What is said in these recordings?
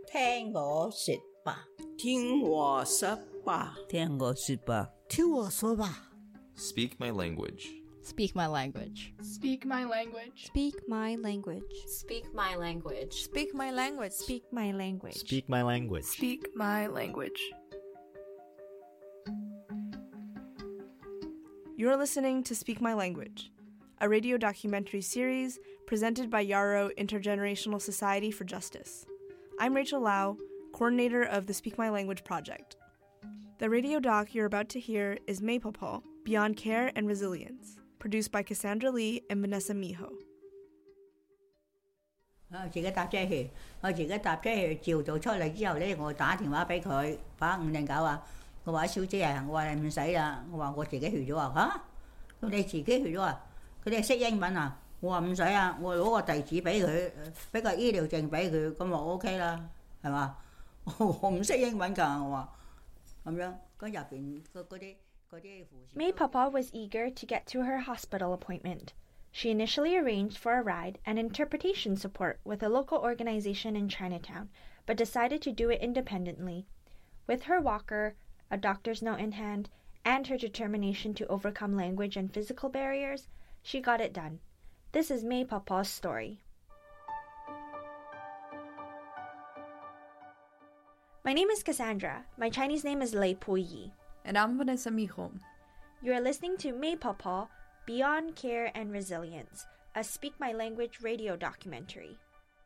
聽我說吧， 聽我說吧， 聽我說吧， 聽我說吧。 Speak my language. Speak my language. Speak my language. Speak my language. Speak my language. Speak my language. Speak my language. Speak my language. Speak my language. You're listening to Speak My Language, a radio documentary series presented by Yarrow Intergenerational Society for Justice. I'm Rachel Lau, coordinator of the Speak My Language project. The radio doc you're about to hear is Maypawpaw, Beyond Care and Resilience, produced by Cassandra Lee and Vanessa Miho. 我自己搭車去照做出嚟之後咧，我打電話俾佢，打509啊，我話小姐啊，我話你唔使啦，我話我自己去咗啊嚇，咁你自己去咗啊？佢哋識英文啊？我話唔使啊，我攞個地址俾佢，俾個醫療證俾佢，咁就 OK 啦，係嘛？我唔識英文㗎，我話咁樣，咁入邊嗰啲護士。 Maypawpaw was eager to get to her hospital appointment. She initially arranged for a ride and interpretation support with a local organization in Chinatown, but decided to do it independently. With her walker, a doctor's note in hand, and her determination to overcome language and physical barriers, she got it done. This is Maypawpaw's story. My name is Cassandra. My Chinese name is Lei Puyi. And I'm Vanessa Miho. You are listening to Maypawpaw, Beyond Care and Resilience, a Speak My Language radio documentary.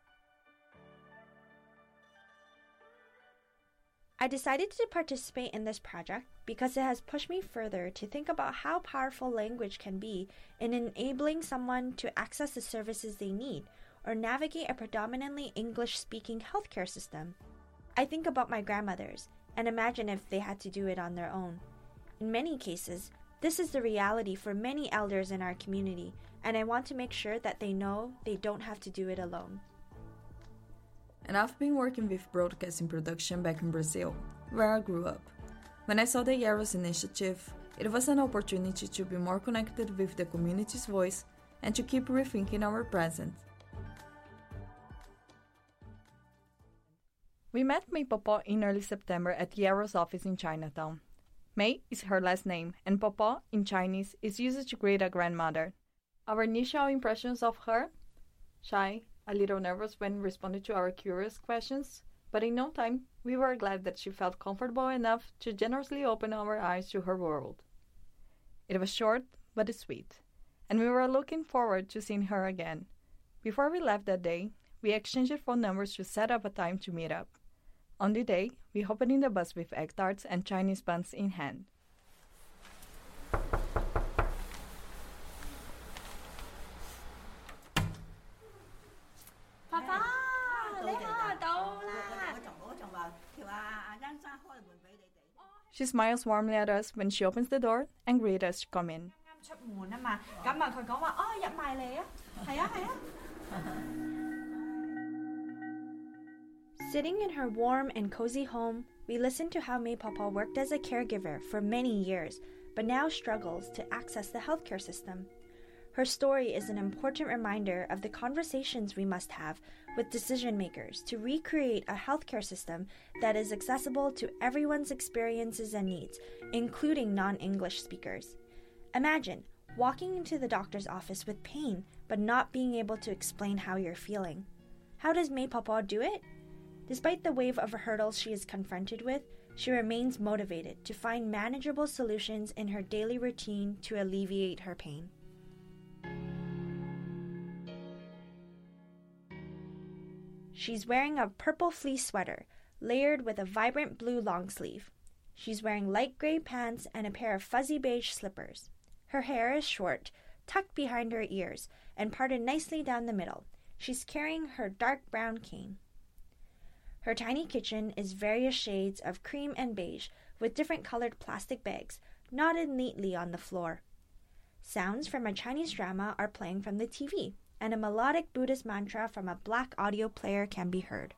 I decided to participate in this project because it has pushed me further to think about how powerful language can be in enabling someone to access the services they need or navigate a predominantly English-speaking healthcare system. I think about my grandmothers and imagine if they had to do it on their own. In many cases, this is the reality for many elders in our community, and I want to make sure that they know they don't have to do it alone. And I've been working with broadcasting production back in Brazil, where I grew up. When I saw the Yarrow's initiative, it was an opportunity to be more connected with the community's voice and to keep rethinking our present. We met Maypawpaw in early September at Yarrow's office in Chinatown. May is her last name, and Pawpaw in Chinese is used to greet a grandmother. Our initial impressions of her? Shy, a little nervous when responding to our curious questions, but in no time we were glad that she felt comfortable enough to generously open our eyes to her world. It was short but sweet, and we were looking forward to seeing her again. Before we left that day, we exchanged phone numbers to set up a time to meet up. On the day, we hopped in the bus with egg tarts and Chinese buns in hand. Papa, she smiles warmly at us when she opens the door and greets us to come in. Sitting in her warm and cozy home, we listened to how Maypawpaw worked as a caregiver for many years, but now struggles to access the healthcare system. Her story is an important reminder of the conversations we must have with decision makers to recreate a healthcare system that is accessible to everyone's experiences and needs, including non-English speakers. Imagine walking into the doctor's office with pain, but not being able to explain how you're feeling. How does Maypawpaw do it? Despite the wave of hurdles she is confronted with, she remains motivated to find manageable solutions in her daily routine to alleviate her pain. She's wearing a purple fleece sweater, layered with a vibrant blue long sleeve. She's wearing light gray pants and a pair of fuzzy beige slippers. Her hair is short, tucked behind her ears, and parted nicely down the middle. She's carrying her dark brown cane. Her tiny kitchen is various shades of cream and beige with different colored plastic bags knotted neatly on the floor. Sounds from a Chinese drama are playing from the TV, and a melodic Buddhist mantra from a black audio player can be heard.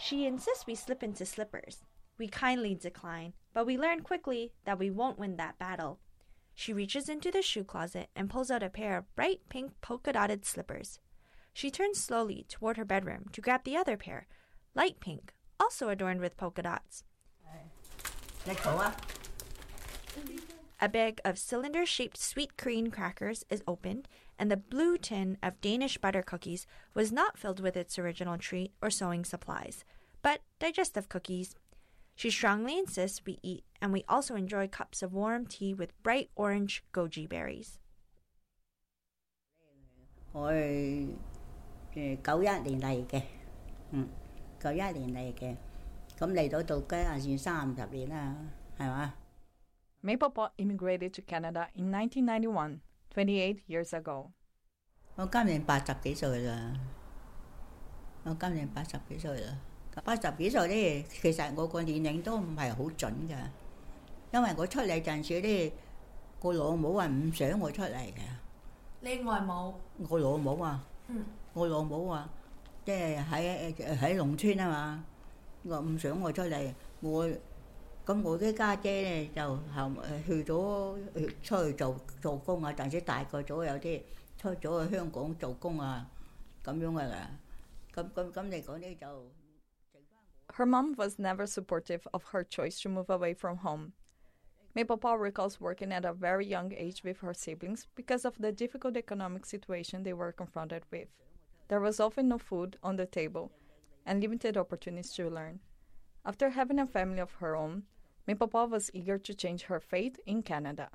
She insists we slip into slippers. We kindly decline, but we learn quickly that we won't win that battle. She reaches into the shoe closet and pulls out a pair of bright pink polka-dotted slippers. She turns slowly toward her bedroom to grab the other pair, light pink, also adorned with polka dots. A bag of cylinder-shaped sweet cream crackers is opened, and the blue tin of Danish butter cookies was not filled with its original treat or sewing supplies, but digestive cookies. She strongly insists we eat, and we also enjoy cups of warm tea with bright orange goji berries. 我91年嚟嘅，91年嚟嘅，咁嚟到到今日算30年啦，係嘛？ May Papa immigrated to Canada in 1991, 28 years ago. 我今年80幾歲啦，我今年80幾歲啦。80幾歲咧，其實我個年齡都唔係好準㗎，因為我出嚟陣時咧，個老母係唔想我出嚟嘅。 你外母？ 我老母啊，我老母啊，即係喺農村啊嘛，我唔想我出嚟，我啲家姐咧就去咗出去做工啊，陣時大個咗有啲出咗去香港做工啊，咁樣㗎啦。咁嚟講咧就。 Her mom was never supportive of her choice to move away from home. May Papa recalls working at a very young age with her siblings because of the difficult economic situation they were confronted with. There was often no food on the table and limited opportunities to learn. After having a family of her own, May Papa was eager to change her fate in Canada.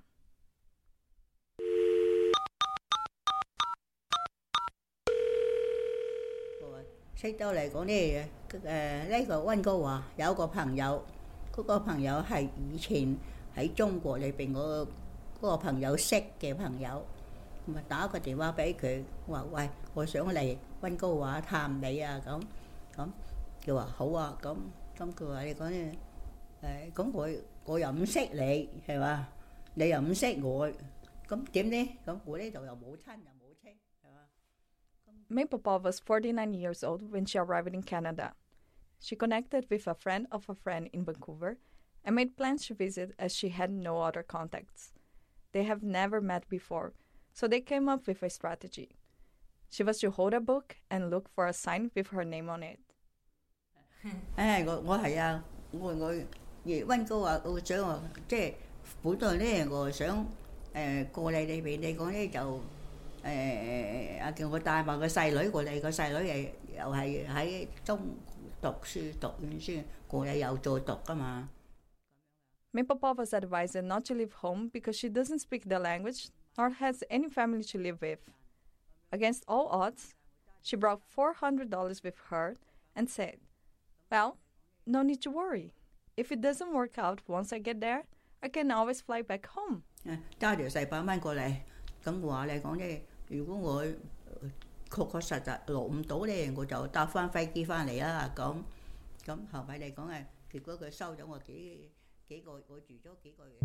識到嚟講咧，呢個溫哥華有個朋友，嗰個朋友係以前喺中國裏邊我嗰個朋友識嘅朋友，咁啊打個電話俾佢，話喂，我想嚟溫哥華探你啊咁，佢話好啊，咁佢話你講咧，咁我又唔識你係嘛，你又唔識我，咁點咧？咁我呢度又冇親又冇戚。 May Papa was 49 years old when she arrived in Canada. She connected with a friend of a friend in Vancouver and made plans to visit as she had no other contacts. They have never met before, so they came up with a strategy. She was to hold a book and look for a sign with her name on it. 我係啊，我溫哥華，我想即係本來咧，我想過嚟呢邊，你講咧就。 叫我帶埋個細女過嚟，個細女又係喺中讀書，讀完書過嚟又再讀㗎嘛。 May Papa was advised not to leave home because she doesn't speak the language nor has any family to live with. Against all odds, she brought $400 with her and said, "Well, no need to worry. If it doesn't work out once I get there, I can always fly back home." 揸條400蚊過嚟。 咁話你講咧，如果我確實落唔到咧，我就搭翻飛機翻嚟啦。咁後尾嚟講結果佢收咗我幾個，我住咗幾個月。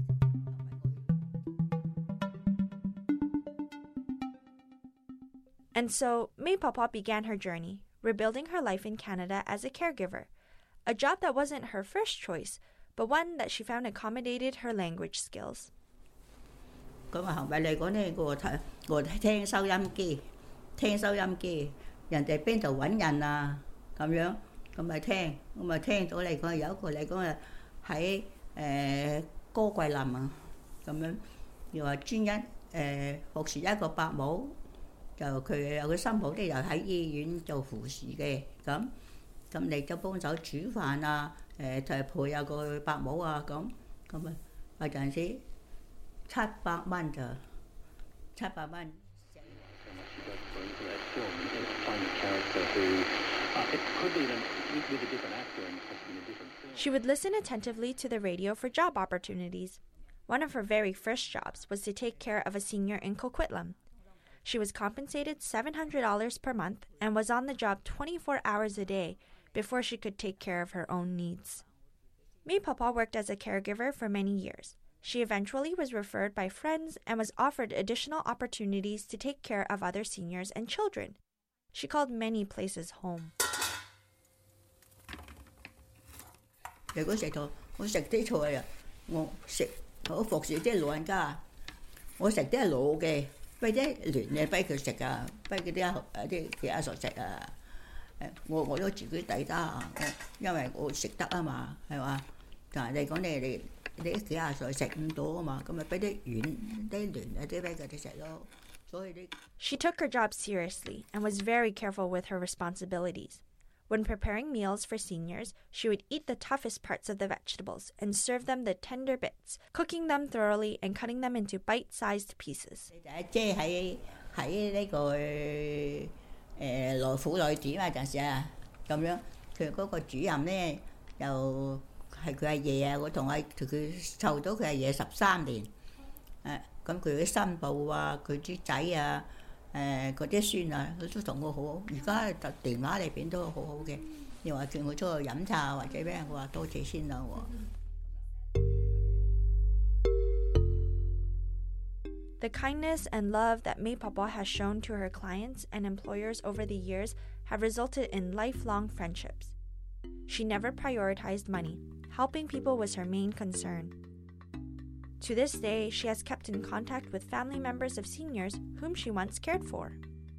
And so, May Papa began her journey, rebuilding her life in Canada as a caregiver, a job that wasn't her first choice, but one that she found accommodated her language skills. 咁後尾嚟講咧，我聽收音機，人哋邊度揾人啊咁樣，咁咪聽到嚟講有一個嚟講喺歌桂林啊咁樣，又話專一服侍一個伯母，就佢有個新抱咧又喺醫院做護士嘅，咁你就幫手煮飯啊，就陪有個伯母啊咁啊有陣時。 700蚊咋？700蚊。 She would listen attentively to the radio for job opportunities. One of her very first jobs was to take care of a senior in Coquitlam. She was compensated $700 per month and was on the job 24 hours a day before she could take care of her own needs. May Papa worked as a caregiver for many years. She eventually was referred by friends and was offered additional opportunities to take care of other seniors and children. She called many places home. 如果食到我食啲菜啊，我服侍啲老人家，我食啲係老嘅，俾啲嫩嘅俾佢食啊，俾嗰啲其他熟食啊。我都自己抵得啊，因為我食得啊嘛，係嘛？但係你講你啲幾廿歲食唔到啊嘛，咁咪俾啲軟啲嫩嗰啲俾佢哋食咯。所以啲 She took her job seriously and was very careful with her responsibilities. When preparing meals for seniors, she would eat the toughest parts of the vegetables and serve them the tender bits, cooking them thoroughly and cutting them into bite-sized pieces. 即係喺呢個來婦女點啊，陣時啊咁樣，佢嗰個主任咧又係佢阿爺啊，我同佢湊到佢阿爺13年，咁佢啲新抱啊，佢啲仔啊，嗰啲孫啊，佢都同我好，而家電話裏邊都好好嘅，又話叫我出去飲茶或者咩，我話多謝先啦喎。 The kindness and love that May Papa has shown to her clients and employers over the years have resulted in lifelong friendships. She never prioritized money. Helping people was her main concern. To this day, she has kept in contact with family members of seniors whom she once cared for.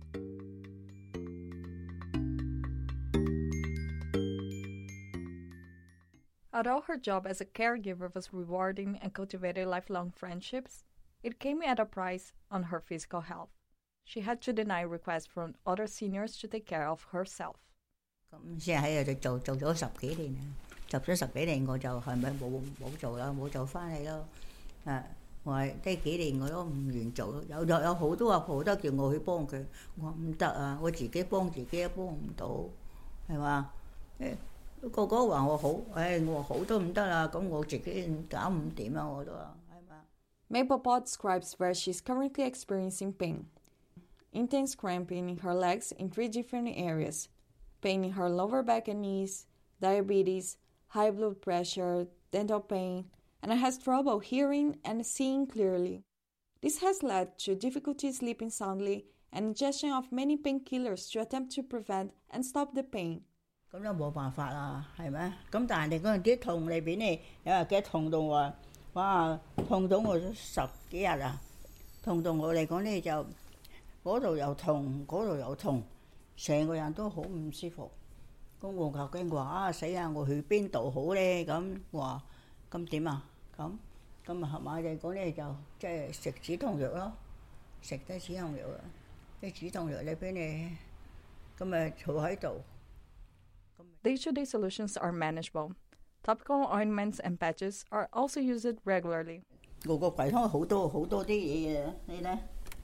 Although her job as a caregiver was rewarding and cultivated lifelong friendships, it came at a price on her physical health. She had to deny requests from other seniors to take care of herself. 咁先喺度做咗10幾年啊，做咗10幾年我就係咪冇做啦，冇做翻嚟咯。我話呢幾年我都唔願做，有好多阿婆都叫我去幫佢，我話唔得啊，我自己幫自己都幫唔到，係嘛？個個話我好，我話好都唔得啦，咁我自己搞唔掂啊，我都話係嘛。 May Papa describes where she is currently experiencing pain. Intense cramping in her legs in 3 different areas, pain in her lower back and knees, diabetes, high blood pressure, dental pain, and has trouble hearing and seeing clearly. This has led to difficulty sleeping soundly and ingestion of many painkillers to attempt to prevent and stop the pain. 咁都冇辦法啦，係咪？咁但係你嗰啲痛裏邊咧，有話幾痛到我，哇！痛到我10幾日啊！痛到我嚟講咧就嗰度又痛，嗰度又痛，成個人都好唔舒服。咁我究竟話啊死啊！我去邊度好咧？咁話咁點啊？咁啊係嘛？嚟講咧就即係食止痛藥咯，食得止痛藥啊！啲止痛藥裏邊咧，咁咪坐喺度。 Day-to-day solutions are manageable. Topical ointments and patches are also used regularly. 我個櫃桶好多啲嘢嘅，你咧？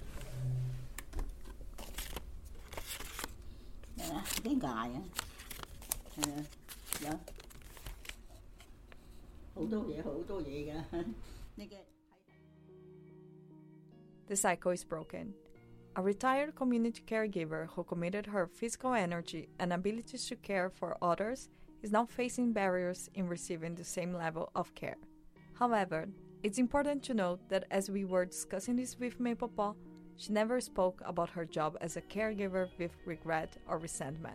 係啊，啲牙啊，有好多嘢㗎。呢個 The cycle is broken. A retired community caregiver who committed her physical energy and abilities to care for others is now facing barriers in receiving the same level of care. However, it's important to note that as we were discussing this with May Papa, she never spoke about her job as a caregiver with regret or resentment.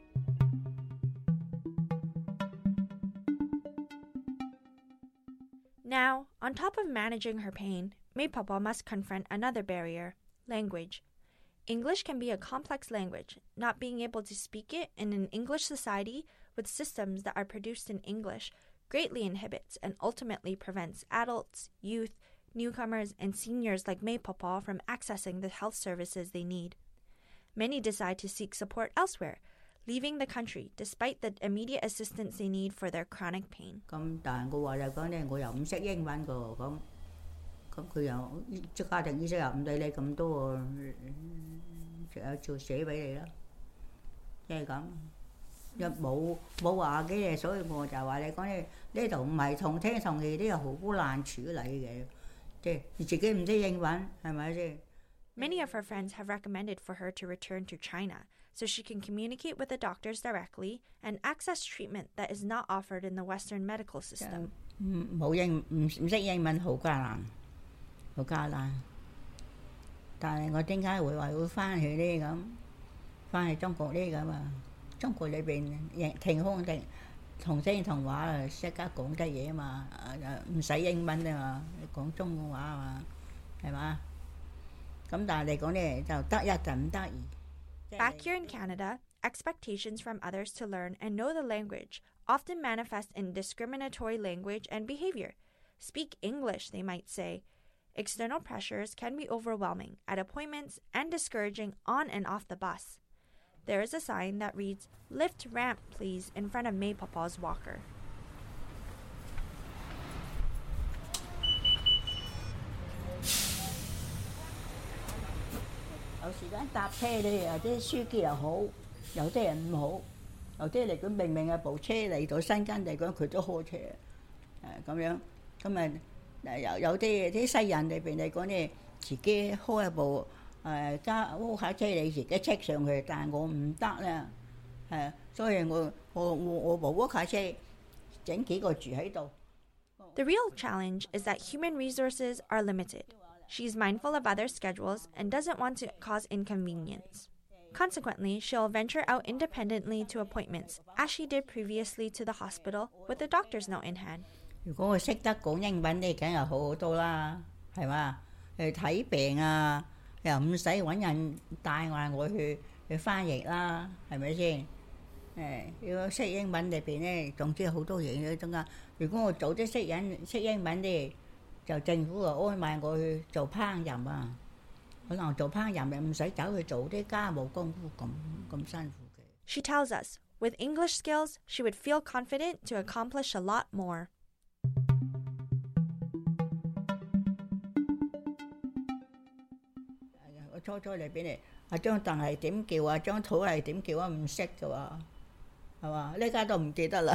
Now, on top of managing her pain, May Papa must confront another barrier: language. English can be a complex language. Not being able to speak it in an English society with systems that are produced in English greatly inhibits and ultimately prevents adults, youth, newcomers, and seniors like May Papa from accessing the health services they need. Many decide to seek support elsewhere, leaving the country despite the immediate assistance they need for their chronic pain. 咁但係我話就講咧，我又唔識英文㗎喎，咁佢又即家庭醫生又唔理你咁多喎，就做寫俾你啦，即係咁。又冇話嘅嘢，所以我就話你講呢度唔係同聽同氣，呢個好難處理嘅，即係你自己唔識英文係咪先？ Many of her friends have recommended for her to return to China so she can communicate with the doctors directly and access treatment that is not offered in the Western medical system. 唔識英文好艱難。但係我點解會話會翻去呢？咁翻去中國呢？咁啊？中國裏邊停同聲同話啊，識得講得嘢啊嘛，唔使英文啊嘛，講中國話啊嘛，係嘛？咁但係嚟講咧就得一就唔得二。 Back here in Canada, expectations from others to learn and know the language often manifest in discriminatory language and behavior. Speak English, they might say. External pressures can be overwhelming at appointments and discouraging on and off the bus. There is a sign that reads, "Lift ramp, please," in front of May Papa's walker. 有時間搭車咧，有啲司機又好，有啲人唔好，有啲嚟講明明係部車嚟到新間嚟講，佢都開車，咁樣，咁啊有啲西人裏邊嚟講咧，自己開一部開下車你自己車上去，但係我唔得啦，所以我部開下車整幾個住喺度。 The real challenge is that human resources are limited. She's mindful of others' schedules and doesn't want to cause inconvenience. Consequently, she'll venture out independently to appointments, as she did previously to the hospital with a doctor's note in hand. 如果我識得講英文咧，梗係好好多啦，係嘛？去睇病啊，又唔使揾人帶我去翻譯啦，係咪先？如果識英文裏邊咧，總之好多嘢嘅中間。如果我早啲識英文咧，就政府就安排我去做烹飪啊，可能做烹飪又唔使走去做啲家務功夫咁辛苦嘅。 She tells us, with English skills, she would feel confident to accomplish a lot more. 我初裏邊咧，張凳係點叫啊？張枱係點叫啊？唔識嘅喎，係嘛？呢家都唔記得啦。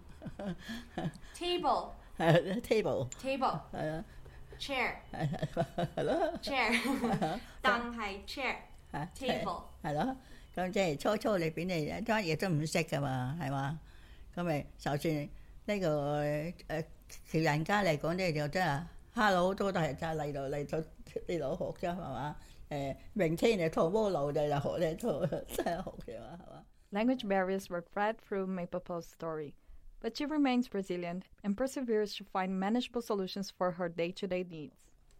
Table. table 係啊 chair 係咯 chair 凳係 chair table 係咯，咁即係初裏邊你一啲嘢都唔識噶嘛，係嘛？咁咪就算呢個其人家嚟講咧，就真係 hello 好多都係真係嚟到學啫，係嘛？明天你套波路就學呢套真係學嘅嘛，係嘛？ Language barriers were thread through May Papa's story, but she remains resilient and perseveres to find manageable solutions for her day-to-day needs.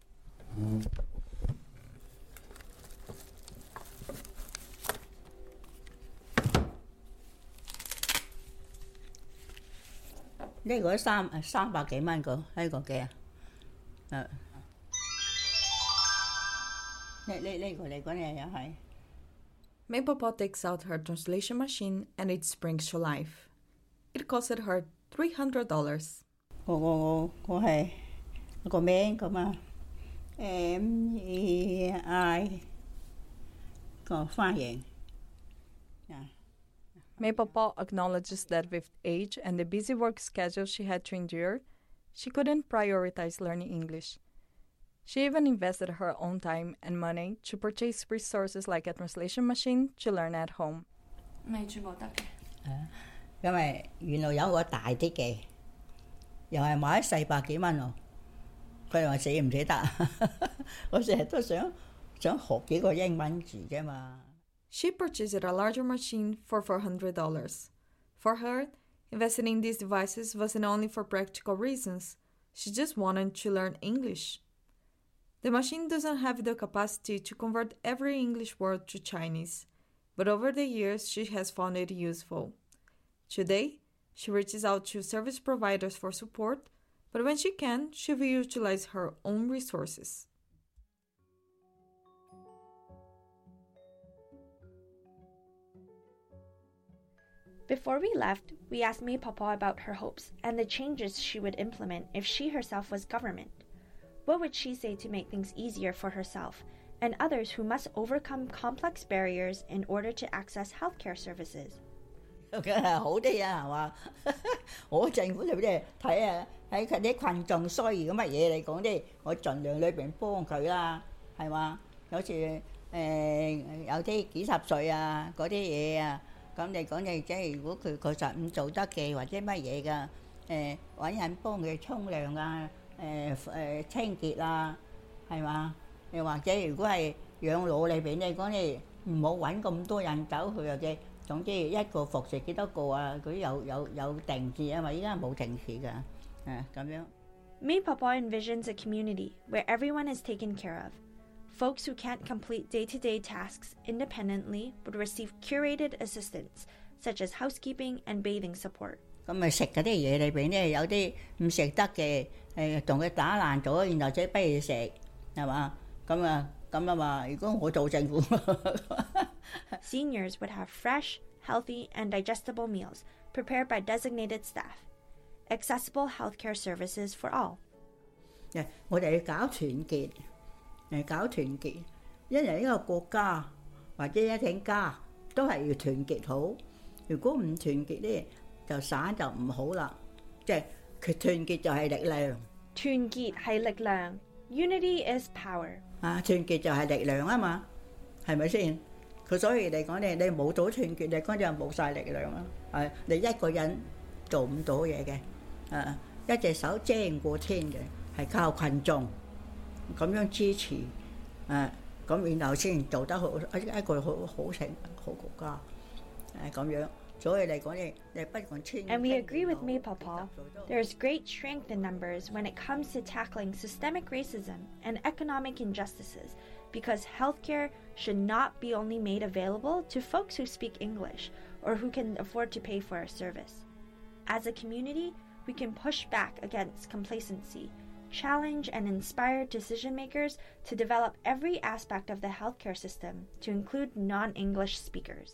呢個300幾蚊個，呢個幾啊？呢個嚟講咧又係。 May Papa takes out her translation machine and it springs to life. It costed her $300. 我係個名咁啊 ，MEI 個翻譯。 May Papa acknowledges that with age and the busy work schedule she had to endure, she couldn't prioritize learning English. She even invested her own time and money to purchase resources like a translation machine to learn at home. 未全部得嘅。 因為原來有個大啲嘅，又係買400幾蚊喎。佢話捨唔捨得？我成日都想學幾個英文字啫嘛。 She purchased a larger machine for $400. For her, investing in these devices wasn't only for practical reasons. She just wanted to learn English. The machine doesn't have the capacity to convert every English word to Chinese, but over the years she has found it useful. Today, she reaches out to service providers for support, but when she can, she will utilize her own resources. Before we left, we asked May Papa about her hopes and the changes she would implement if she herself was government. What would she say to make things easier for herself and others who must overcome complex barriers in order to access healthcare services? 梗係好啲啊，係嘛？我政府裏邊睇下喺佢啲群眾需要乜嘢嚟講咧，我盡量裏邊幫佢啦，係嘛？有時有啲幾十歲啊嗰啲嘢啊，咁你講你即係如果佢確實唔做得嘅或者乜嘢㗎，揾人幫佢沖涼啊，清潔啊，係嘛？又或者如果係養老裏邊你講你唔好揾咁多人走去或者。 總之一個服侍幾多個啊？佢有定時啊嘛，依家冇定時㗎，咁樣。 May Papa envisions a community where everyone is taken care of. Folks who can't complete day-to-day tasks independently would receive curated assistance, such as housekeeping and bathing support. 咁咪食嗰啲嘢裏邊咧，有啲唔食得嘅，同佢打爛咗，然後再俾佢食，係嘛？咁啊嘛，如果我做政府 Seniors would have fresh, healthy, and digestible meals prepared by designated staff. Accessible healthcare services for all. 我哋要搞團結，因為一個國家或者一整家都係要團結好。如果唔團結咧，就散就唔好啦。即係佢團結就係力量。 團結係力量。Unity is power. 團結就係力量啊嘛，係咪先？佢所以嚟講咧，你冇到團結，你嗰陣冇晒力量啦。你一個人做唔到嘢嘅。一隻手遮唔過天嘅，係靠群眾咁樣支持，咁然後先做得好一個好成好國家，咁樣。所以嚟講咧，你不管千。 And we agree with May Papa. There is great strength in numbers when it comes to tackling systemic racism and economic injustices, because healthcare should not be only made available to folks who speak English or who can afford to pay for a service. As a community, we can push back against complacency, challenge and inspire decision makers to develop every aspect of the healthcare system to include non-English speakers.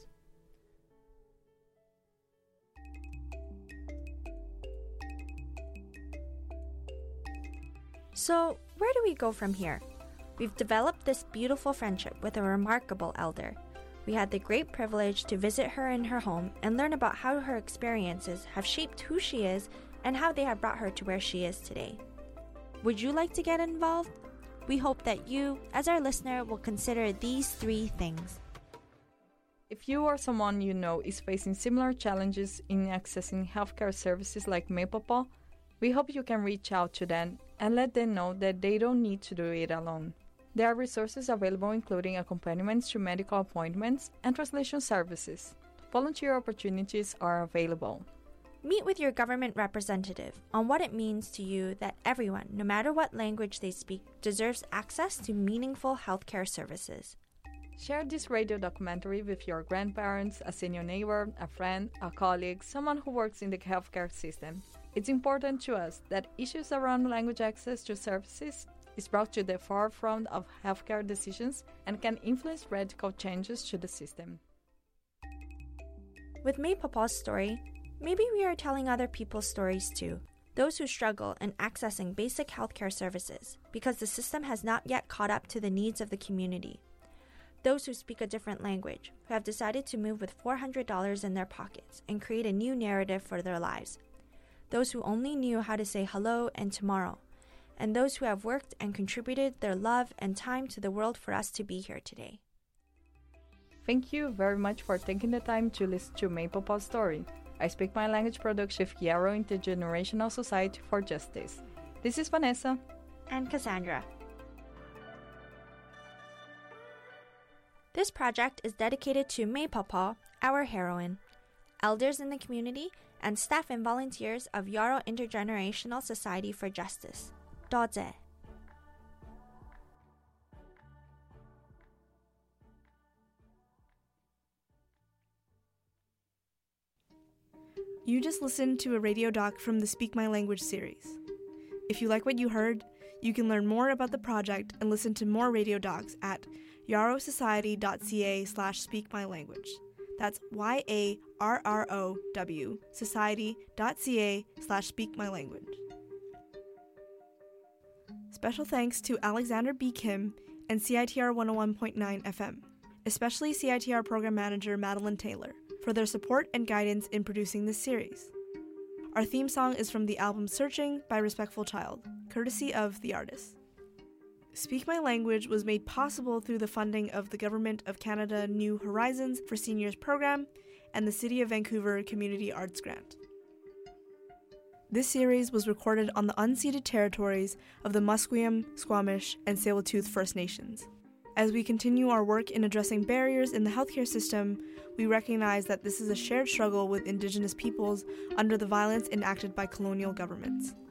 So, where do we go from here? We've developed this beautiful friendship with a remarkable elder. We had the great privilege to visit her in her home and learn about how her experiences have shaped who she is and how they have brought her to where she is today. Would you like to get involved? We hope that you, as our listener, will consider these 3 things. If you or someone you know is facing similar challenges in accessing healthcare services like May Papa, we hope you can reach out to them and let them know that they don't need to do it alone. There are resources available including accompaniments to medical appointments and translation services. Volunteer opportunities are available. Meet with your government representative on what it means to you that everyone, no matter what language they speak, deserves access to meaningful healthcare services. Share this radio documentary with your grandparents, a senior neighbor, a friend, a colleague, someone who works in the healthcare system. It's important to us that issues around language access to services is brought to the forefront of healthcare decisions and can influence radical changes to the system. With May Papa's story, maybe we are telling other people's stories too. Those who struggle in accessing basic healthcare services because the system has not yet caught up to the needs of the community. Those who speak a different language, who have decided to move with $400 in their pockets and create a new narrative for their lives. Those who only knew how to say hello and tomorrow. And those who have worked and contributed their love and time to the world for us to be here today. Thank you very much for taking the time to listen to May Papa's story. I Speak My Language production with Yarrow Intergenerational Society for Justice. This is Vanessa. And Cassandra. This project is dedicated to May Papa, our heroine, elders in the community, and staff and volunteers of Yarrow Intergenerational Society for Justice. 多謝. You just listened to a radio doc from the Speak My Language series. If you like what you heard, you can learn more about the project and listen to more radio docs at yarrowsociety.ca/speakmylanguage. That's YARROW society.ca/speakmylanguage. Special thanks to Alexander B. Kim and CITR 101.9 FM, especially CITR Program Manager Madeline Taylor, for their support and guidance in producing this series. Our theme song is from the album Searching by Respectful Child, courtesy of the artist. Speak My Language was made possible through the funding of the Government of Canada New Horizons for Seniors program and the City of Vancouver Community Arts Grant. This series was recorded on the unceded territories of the Musqueam, Squamish, and Tsleil-Waututh First Nations. As we continue our work in addressing barriers in the healthcare system, we recognize that this is a shared struggle with Indigenous peoples under the violence enacted by colonial governments.